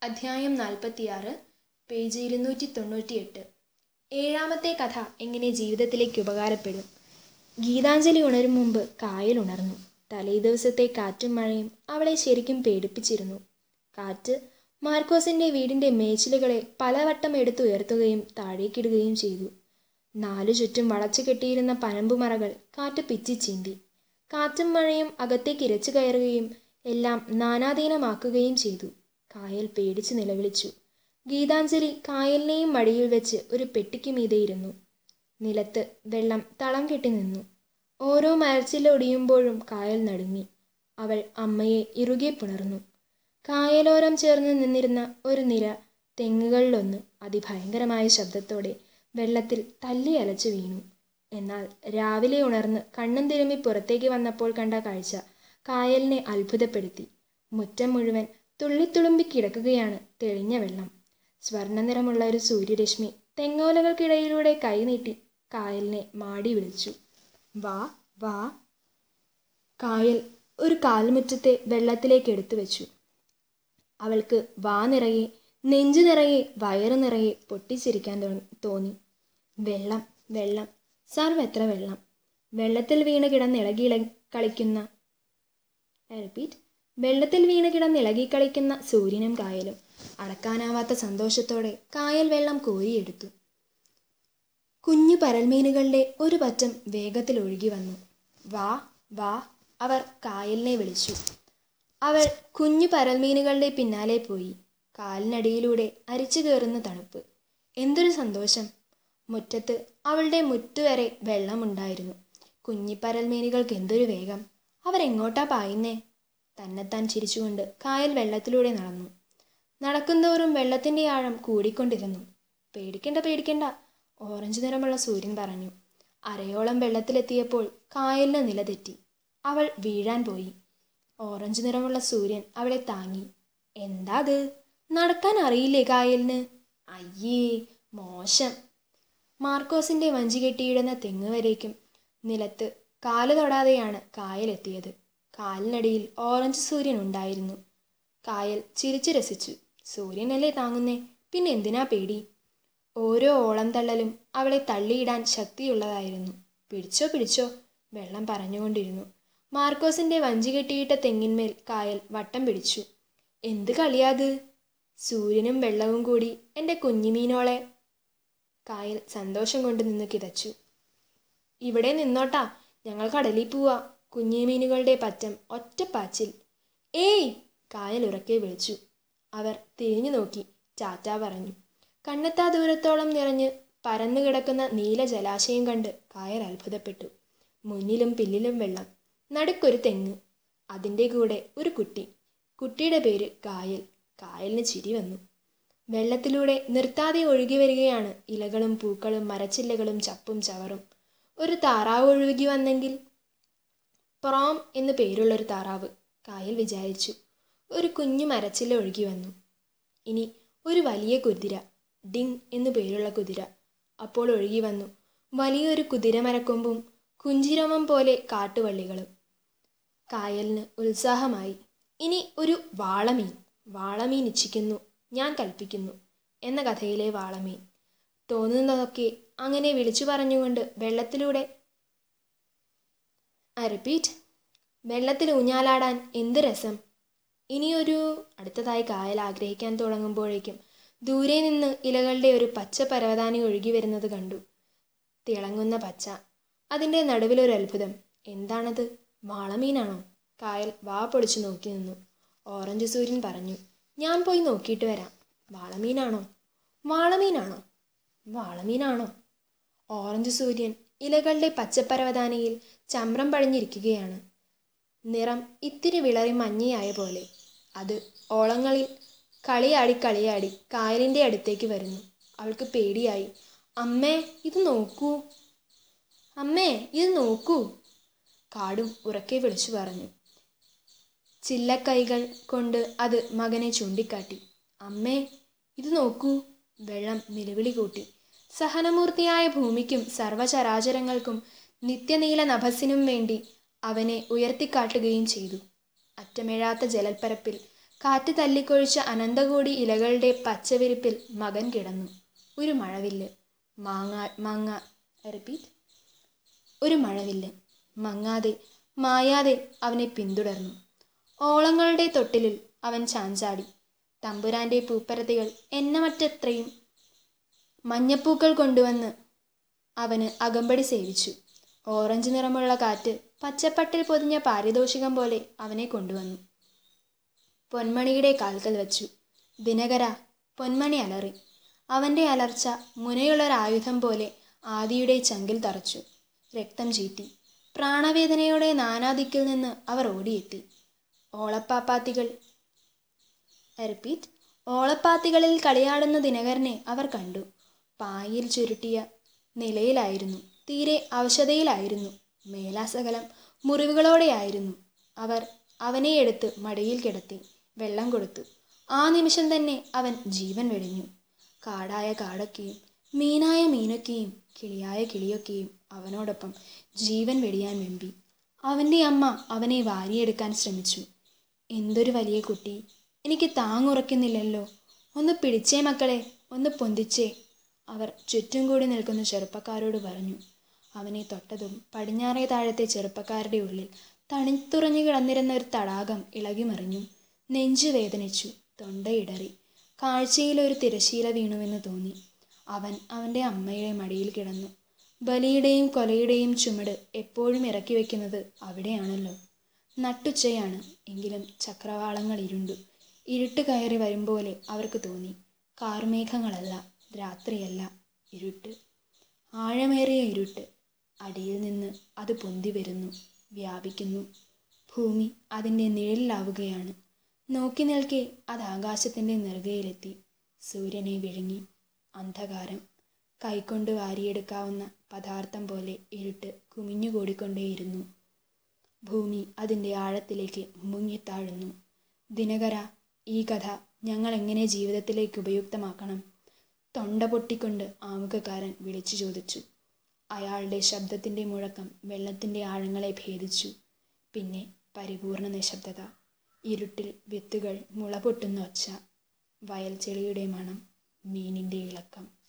അധ്യായം 46, പേജ് 298. ഏഴാമത്തെ കഥ എങ്ങനെ ജീവിതത്തിലേക്ക് ഉപകാരപ്പെടും. ഗീതാഞ്ജലി ഉണരും മുമ്പ് കായൽ ഉണർന്നു. തലേദിവസത്തെ കാറ്റും മഴയും അവളെ ശരിക്കും പേടിപ്പിച്ചിരുന്നു. കാറ്റ് മാർക്കോസിന്റെ വീടിന്റെ മേച്ചിലുകളെ പലവട്ടം എടുത്തുയർത്തുകയും താഴേക്കിടുകയും ചെയ്തു. നാലു ചുറ്റും വളച്ചു കെട്ടിയിരുന്ന പനമ്പുമറകൾ കാറ്റ് പിച്ചി ചീന്തി. കാറ്റും മഴയും അകത്തേക്ക് ഇരച്ചു കയറുകയും എല്ലാം നാനാധീനമാക്കുകയും ചെയ്തു. കായൽ പേടിച്ച് നിലവിളിച്ചു. ഗീതാഞ്ജലി കായലിനെയും മടിയിൽ വെച്ച് ഒരു പെട്ടിക്ക് മീതെ ഇരുന്നു. നിലത്ത് വെള്ളം തളം കെട്ടി നിന്നു. ഓരോ മരച്ചില്ല ഒടിയുമ്പോഴും കായൽ നടുങ്ങി. അവൾ അമ്മയെ ഇറുകെ പുണർന്നു. കായലോരം ചേർന്ന് നിന്നിരുന്ന ഒരു നിര തെങ്ങുകളിലൊന്ന് അതിഭയങ്കരമായ ശബ്ദത്തോടെ വെള്ളത്തിൽ തല്ലി അലച്ചു വീണു. എന്നാൽ രാവിലെ ഉണർന്ന് കണ്ണും തിരുമ്മി പുറത്തേക്ക് വന്നപ്പോൾ കണ്ട കാഴ്ച കായലിനെ അത്ഭുതപ്പെടുത്തി. മുറ്റം മുഴുവൻ തുള്ളിത്തുളുമ്പി കിടക്കുകയാണ് തെളിഞ്ഞ വെള്ളം. സ്വർണ്ണനിറമുള്ള ഒരു സൂര്യരശ്മി തെങ്ങോലകൾക്കിടയിലൂടെ കൈനീട്ടി കായലിനെ മാടി വിളിച്ചു. വാ വാ. കായൽ ഒരു കാൽമുറ്റത്തെ വെള്ളത്തിലേക്ക് എടുത്തു വെച്ചു. അവൾക്ക് വാ നിറയെ, നെഞ്ചു നിറയെ, വയറു നിറയെ പൊട്ടിച്ചിരിക്കാൻ തോന്നി. വെള്ളം, വെള്ളം, സർവ്വത്ര വെള്ളം. വെള്ളത്തിൽ വീണ് കിടന്നിളകി കളിക്കുന്ന സൂര്യനും കായലും. അടക്കാനാവാത്ത സന്തോഷത്തോടെ കായൽ വെള്ളം കോരിയെടുത്തു. കുഞ്ഞു പരൽമീനുകളുടെ ഒരു പറ്റം വേഗത്തിൽ ഒഴുകി വന്നു. വാ വാ, അവർ കായലിനെ വിളിച്ചു. അവൾ കുഞ്ഞു പരൽമീനുകളുടെ പിന്നാലെ പോയി. കാലിനടിയിലൂടെ അരിച്ചു കയറുന്ന തണുപ്പ്. എന്തൊരു സന്തോഷം! മുറ്റത്ത് അവളുടെ മുറ്റുവരെ വെള്ളമുണ്ടായിരുന്നു. കുഞ്ഞി പരൽമീനുകൾക്ക് എന്തൊരു വേഗം! അവരെങ്ങോട്ടാ പായുന്നേ? തന്നെത്താൻ ചിരിച്ചുകൊണ്ട് കായൽ വെള്ളത്തിലൂടെ നടന്നു. നടക്കുന്തോറും വെള്ളത്തിന്റെ ആഴം കൂടിക്കൊണ്ടിരുന്നു. പേടിക്കണ്ട പേടിക്കണ്ട, ഓറഞ്ച് നിറമുള്ള സൂര്യൻ പറഞ്ഞു. അരയോളം വെള്ളത്തിലെത്തിയപ്പോൾ കായലിന് നിലതെറ്റി. അവൾ വീഴാൻ പോയി. ഓറഞ്ച് നിറമുള്ള സൂര്യൻ അവളെ താങ്ങി. എന്താ അത്? നടക്കാൻ അറിയില്ലേ കായലിന്? അയ്യേ, മോശം. മാർക്കോസിന്റെ വഞ്ചി കെട്ടിയിടുന്ന തെങ്ങ് വരേക്കും നിലത്ത് കാല് തൊടാതെയാണ് കായലെത്തിയത്. കാലിനടിയിൽ ഓറഞ്ച് സൂര്യൻ ഉണ്ടായിരുന്നു. കായൽ ചിരിച്ചു രസിച്ചു. സൂര്യനല്ലേ താങ്ങുന്നേ, പിന്നെ എന്തിനാ പേടി? ഓരോ ഓളം തള്ളലും അവളെ തള്ളിയിടാൻ ശക്തിയുള്ളതായിരുന്നു. പിടിച്ചോ പിടിച്ചോ, വെള്ളം പറഞ്ഞുകൊണ്ടിരുന്നു. മാർക്കോസിന്റെ വഞ്ചി കെട്ടിയിട്ട തെങ്ങിന്മേൽ കായൽ വട്ടം പിടിച്ചു. എന്ത് കളിയാത്? സൂര്യനും വെള്ളവും കൂടി എൻ്റെ കുഞ്ഞിമീനോളെ. കായൽ സന്തോഷം കൊണ്ട് നിന്ന് കിതച്ചു. ഇവിടെ നിന്നോട്ടാ, ഞങ്ങൾ കടലിൽ പോവാ. കുഞ്ഞിമീനുകളുടെ പറ്റം ഒറ്റപ്പാച്ചിൽ. ഏയ്, കായൽ ഉറക്കെ വിളിച്ചു. അവർ തിരിഞ്ഞു നോക്കി ടാറ്റ പറഞ്ഞു. കണ്ണെത്താ ദൂരത്തോളം നിറഞ്ഞ് പരന്നു കിടക്കുന്ന നീല ജലാശയം കണ്ട് കായൽ അത്ഭുതപ്പെട്ടു. മുന്നിലും പിന്നിലും വെള്ളം, നടുക്കൊരു തെങ്ങ്, അതിൻ്റെ കൂടെ ഒരു കുട്ടി. കുട്ടിയുടെ പേര് കായൽ. കായലിന് ചിരി വന്നു. വെള്ളത്തിലൂടെ നിർത്താതെ ഒഴുകി വരികയാണ് ഇലകളും പൂക്കളും മരച്ചില്ലകളും ചപ്പും ചവറും. ഒരു താറാവ് ഒഴുകി വന്നെങ്കിൽ. പ്രോം എന്ന് പേരുള്ളൊരു താറാവ്, കായൽ വിചാരിച്ചു. ഒരു കുഞ്ഞു മരച്ചില്ല ഒഴുകി വന്നു. ഇനി ഒരു വലിയ കുതിര, ഡിങ് എന്നു പേരുള്ള കുതിര. അപ്പോൾ ഒഴുകി വന്നു വലിയൊരു കുതിരമരക്കൊമ്പും കുഞ്ചിരമം പോലെ കാട്ടുവള്ളികളും. കായലിന് ഉത്സാഹമായി. ഇനി ഒരു വാളമീൻ. വാളമീൻ ഇച്ഛിക്കുന്നു, ഞാൻ കൽപ്പിക്കുന്നു എന്ന കഥയിലെ വാളമീൻ. തോന്നുന്നതൊക്കെ അങ്ങനെ വിളിച്ചു പറഞ്ഞുകൊണ്ട് വെള്ളത്തിലൂടെ വെള്ളത്തിൽ ഊഞ്ഞാലാടാൻ എന്ത് രസം! ഇനിയൊരു അടുത്തതായി കായൽ ആഗ്രഹിക്കാൻ തുടങ്ങുമ്പോഴേക്കും ദൂരെ നിന്ന് ഇലകളുടെ ഒരു പച്ച പരവതാനി ഒഴുകി വരുന്നത് കണ്ടു. തിളങ്ങുന്ന പച്ച, അതിൻ്റെ നടുവിലൊരു അത്ഭുതം. എന്താണത്? വാളമീനാണോ? കായൽ വാ പൊളിച്ചു നോക്കി നിന്നു. ഓറഞ്ച് സൂര്യൻ പറഞ്ഞു, ഞാൻ പോയി നോക്കിയിട്ട് വരാം. വാളമീനാണോ? വാളമീനാണോ? വാളമീനാണോ? ഓറഞ്ച് സൂര്യൻ ഇലകളുടെ പച്ചപ്പരവതാനിയിൽ ചമ്രം പഴിഞ്ഞിരിക്കുകയാണ്. നിറം ഇത്തിരി വിളറി മഞ്ഞയായ പോലെ. അത് ഓളങ്ങളിൽ കളിയാടി കളിയാടി കായലിൻ്റെ അടുത്തേക്ക് വരുന്നു. അവൾക്ക് പേടിയായി. അമ്മേ, ഇത് നോക്കൂ, അമ്മേ, ഇത് നോക്കൂ, കാടും ഉറക്കെ വിളിച്ചു പറഞ്ഞു. ചില്ലക്കൈകൾ കൊണ്ട് അത് മകനെ ചൂണ്ടിക്കാട്ടി. അമ്മേ, ഇത് നോക്കൂ, വെള്ളം നിലവിളി കൂട്ടി. സഹനമൂർത്തിയായ ഭൂമിക്കും സർവചരാചരങ്ങൾക്കും നിത്യനീല നഭസിനും വേണ്ടി അവനെ ഉയർത്തിക്കാട്ടുകയും ചെയ്തു. അറ്റമെഴാത്ത ജലപ്പരപ്പിൽ കാറ്റ് തല്ലിക്കൊഴിച്ച അനന്തകോടി ഇലകളുടെ പച്ചവിരിപ്പിൽ മകൻ കിടന്നു. ഒരു മഴവില്ല് റിപ്പീറ്റ് ഒരു മഴവില്ല് മങ്ങാതെ മായാതെ അവനെ പിന്തുടർന്നു. ഓളങ്ങളുടെ തൊട്ടിലിൽ അവൻ ചാഞ്ചാടി. തമ്പുരാന്റെ പൂപ്പരത്തികൾ എണ്ണമറ്റത്രയും മഞ്ഞപ്പൂക്കൾ കൊണ്ടുവന്ന് അവന് അകമ്പടി സേവിച്ചു. ഓറഞ്ച് നിറമുള്ള കാറ്റ് പച്ചപ്പട്ടിൽ പൊതിഞ്ഞ പാരിതോഷികം പോലെ അവനെ കൊണ്ടുവന്നു. പൊന്മണിയുടെ കാൽക്കൽ വച്ചു. ദിനകര, പൊന്മണി അലറി. അവൻ്റെ അലർച്ച മുനയുള്ളൊരായുധം പോലെ ആദിയുടെ ചങ്കിൽ തറച്ചു. രക്തം ചീറ്റി. പ്രാണവേദനയോടെ നാനാദിക്കിൽ നിന്ന് അവർ ഓടിയെത്തി. ഓളപ്പാത്തികളിൽ കളിയാടുന്ന ദിനകരനെ അവർ കണ്ടു. പായിൽ ചുരുട്ടിയ നിലയിലായിരുന്നു. തീരെ അവശതയിലായിരുന്നു. മേലാസകലം മുറിവുകളോടെയായിരുന്നു. അവർ അവനെ എടുത്ത് മടിയിൽ കിടത്തി വെള്ളം കൊടുത്തു. ആ നിമിഷം തന്നെ അവൻ ജീവൻ വെടിഞ്ഞു. കാടായ കാടൊക്കെയും മീനായ മീനൊക്കെയും കിളിയായ കിളിയൊക്കെയും അവനോടൊപ്പം ജീവൻ വെടിയാൻ വെമ്പി. അവൻ്റെ അമ്മ അവനെ വാരിയെടുക്കാൻ ശ്രമിച്ചു. എന്തൊരു വലിയ കുട്ടി! എനിക്ക് താങ്ങുറക്കുന്നില്ലല്ലോ. ഒന്ന് പിടിച്ചേ മക്കളെ, ഒന്ന് പൊന്തിച്ചേ, അവർ ചുറ്റും കൂടി നിൽക്കുന്ന ചെറുപ്പക്കാരോട് പറഞ്ഞു. അവനെ തൊട്ടതും പടിഞ്ഞാറേ താഴത്തെ ചെറുപ്പക്കാരുടെ ഉള്ളിൽ തണുത്തുറഞ്ഞു കിടന്നിരുന്ന ഒരു തടാകം ഇളകിമറിഞ്ഞു. നെഞ്ചു വേദനിച്ചു. തൊണ്ടയിടറി. കാഴ്ചയിലൊരു തിരശീല വീണുവെന്ന് തോന്നി. അവൻ അവൻ്റെ അമ്മയുടെ മടിയിൽ കിടന്നു. ബലിയുടെയും കൊലയുടെയും ചുമട് എപ്പോഴും ഇറക്കി വയ്ക്കുന്നത് അവിടെയാണല്ലോ. നട്ടുച്ചയാണ്. എങ്കിലും ചക്രവാളങ്ങൾ ഇരുണ്ടു. ഇരുട്ട് കയറി വരും പോലെ അവർക്ക് തോന്നി. കാർമേഘങ്ങളല്ല, രാത്രിയല്ല, ഇരുട്ട്, ആഴമേറിയ ഇരുട്ട്. അടിയിൽ നിന്ന് അത് പൊന്തി വരുന്നു, വ്യാപിക്കുന്നു. ഭൂമി അതിൻ്റെ നിഴലിലാവുകയാണ്. നോക്കി നിൽക്കെ അത് ആകാശത്തിൻ്റെ നെറുകയിലെത്തി. സൂര്യനെ വിഴുങ്ങി. അന്ധകാരം. കൈകൊണ്ട് വാരിയെടുക്കാവുന്ന പദാർത്ഥം പോലെ ഇരുട്ട് കുമിഞ്ഞുകൂടിക്കൊണ്ടേയിരുന്നു. ഭൂമി അതിൻ്റെ ആഴത്തിലേക്ക് മുങ്ങിത്താഴുന്നു. ദിനകര, ഈ കഥ ഞങ്ങൾ എങ്ങനെ ജീവിതത്തിലേക്ക് ഉപയുക്തമാക്കണം? തൊണ്ട പൊട്ടിക്കൊണ്ട് ആമുഖക്കാരൻ വിളിച്ചു ചോദിച്ചു. അയാളുടെ ശബ്ദത്തിൻ്റെ മുഴക്കം വെള്ളത്തിൻ്റെ ആഴങ്ങളെ ഭേദിച്ചു. പിന്നെ പരിപൂർണ നിശബ്ദത. ഇരുട്ടിൽ വിത്തുകൾ മുളപൊട്ടുന്ന ഒച്ച. വയൽ ചെളിയുടെ മണം. മീനിൻ്റെ ഇളക്കം.